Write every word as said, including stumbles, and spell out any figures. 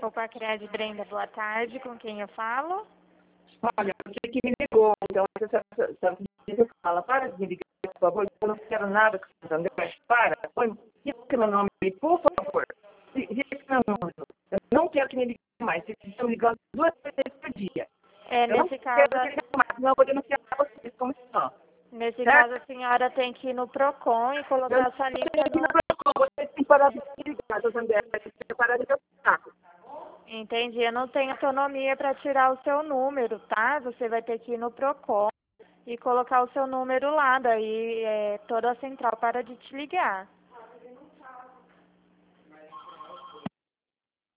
Opa, Cred Brenda, boa tarde. Com quem eu falo? Olha, você que me ligou, então você você fala, para de me ligar, por favor, eu não quero nada com o Santander, para, põe, risca meu nome aí, por favor, risca meu número, eu não quero que me ligue mais, vocês estão me ligando duas vezes por dia, É, eu não nesse quero caso, que ligue mais, senão eu vou denunciar vocês como estão, nesse certo? caso a senhora tem que ir no Procon e Eu colocar não sua tenho lista aqui na no... Procon, vocês têm que parar de me ligar, Santander, vocês têm que parar de me saco. Entendi, eu não tenho autonomia para tirar o seu número, tá? Você vai ter que ir no Procon e colocar o seu número lá, daí é, toda a central para de te ligar.